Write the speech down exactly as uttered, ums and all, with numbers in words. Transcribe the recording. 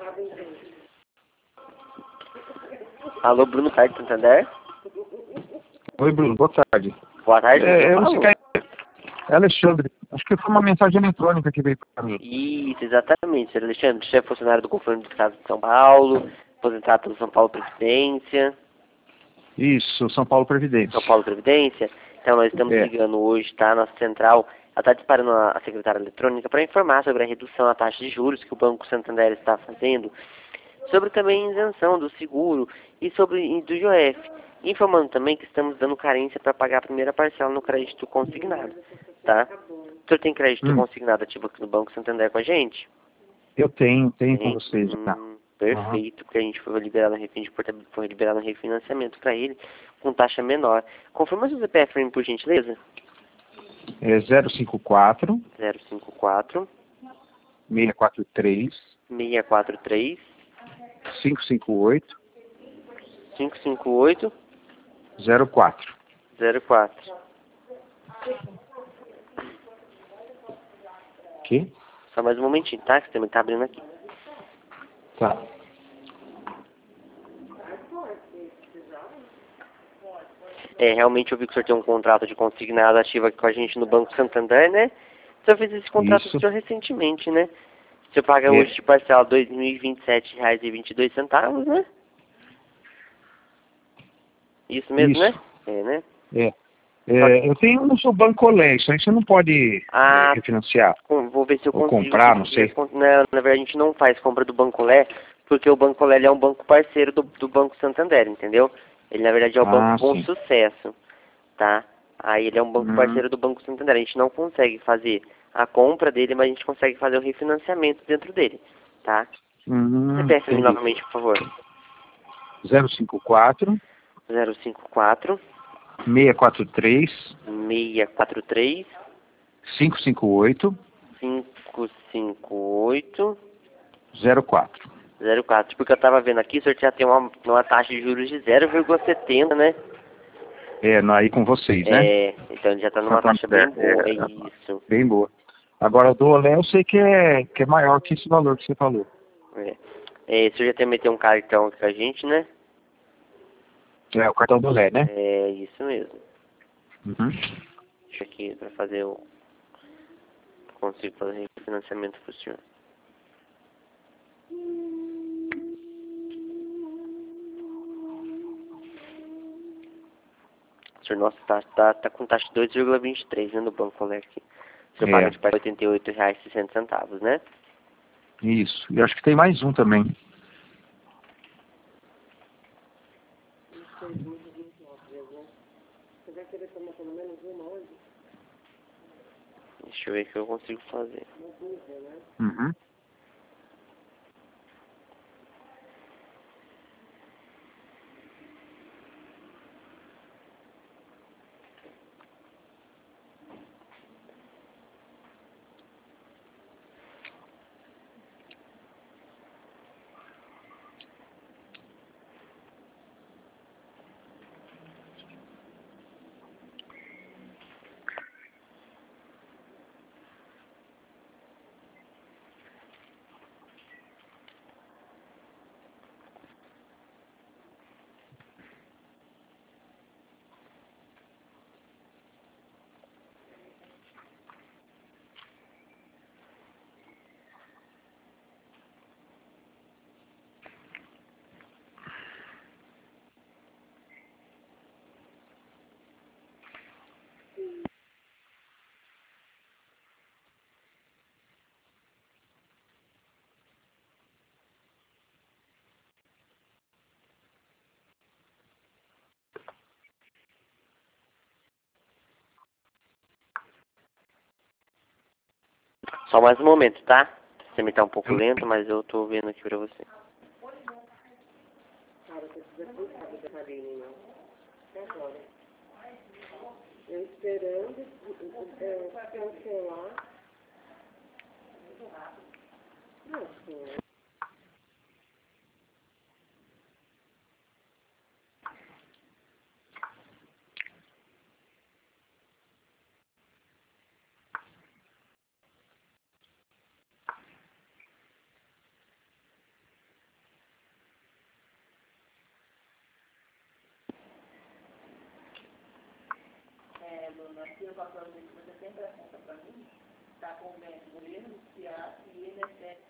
Alô, Bruno Carlos Santander? Oi, Bruno, boa tarde. Boa tarde, É, eu não Paulo. sei quem é. É Alexandre. Acho que foi uma mensagem eletrônica que veio para mim. Isso, exatamente, senhor Alexandre, chefe funcionário do governo do estado de São Paulo, aposentado pelo São Paulo Previdência. Isso, São Paulo Previdência. São Paulo Previdência. Então nós estamos É. ligando hoje, tá? Nossa central, ela está disparando a, a secretária eletrônica para informar sobre a redução da taxa de juros que o Banco Santander está fazendo, sobre também a isenção do seguro e sobre e do J O F. Informando também que estamos dando carência para pagar a primeira parcela no crédito consignado, tá? O senhor tem crédito Hum, consignado ativo aqui no Banco Santander com a gente? eu tenho, tenho com Tem? vocês já. Hum, perfeito, porque a gente foi liberado, a gente foi liberado um refinanciamento para ele com taxa menor. Confirma seu C P F pra mim, por gentileza. É zero cinco quatro, zero cinco quatro, seis quatro três, seis quatro três, cinco cinco oito, cinco cinco oito, zero quatro. zero quatro. Aqui? Só mais um momentinho, tá? Que você também tá abrindo aqui. Tá. É, realmente eu vi que o senhor tem um contrato de consignado ativo aqui com a gente no Banco Santander, né? O senhor fez esse contrato Isso. do senhor recentemente, né? O senhor paga É. hoje de parcela dois mil e vinte e sete reais e vinte e dois centavos, né? Isso mesmo, Isso. né? É, né? É. É, eu tenho no seu Bancolé, isso aí você não pode é, Ah, refinanciar. com- vou ver se eu Ou consigo. comprar, não Porque, sei. não, na verdade, a gente não faz compra do Bancolé, porque o Bancolé ele é um banco parceiro do, do Banco Santander, entendeu? Ele, na verdade, é o Banco Ah, Bom sim. Sucesso, tá? Aí ele é um banco Hum, parceiro do Banco Santander. A gente não consegue fazer a compra dele, mas a gente consegue fazer o refinanciamento dentro dele, tá? hum, C P F entendi. novamente, por favor. zero cinco quatro, zero cinco quatro, seis quatro três, seis quatro três, cinco cinco oito, cinco cinco oito, zero quatro. zero quatro. Porque eu tava vendo aqui, o senhor já tem uma, uma taxa de juros de zero vírgula setenta, né? É, no- aí com vocês, né? É, então ele já tá numa taxa bem Santander, boa, é é, isso. bem boa. Agora, do Olé eu sei que é, que é maior que esse valor que você falou. É. É, o senhor já tem meter um cartão aqui com a gente, né? É, o cartão do Olé, né? É isso mesmo. Uhum. Deixa aqui pra fazer o... Consigo fazer financiamento pro senhor. O senhor, nossa, tá, tá, tá com taxa de dois vírgula vinte e três, né, no Banco Leque. O senhor paga É, de oitenta e oito reais e sessenta centavos, né? isso. E acho que tem mais um também. Deixa eu ver o que eu consigo fazer. Uhum. Só mais um momento, tá? Você me tá um pouco lento, mas eu tô vendo aqui pra você. Eu esperando é, cancelar. Não, senhor. falando aqui, eu falo para você que você sempre aponta para mim, está com o método M C A e I N S S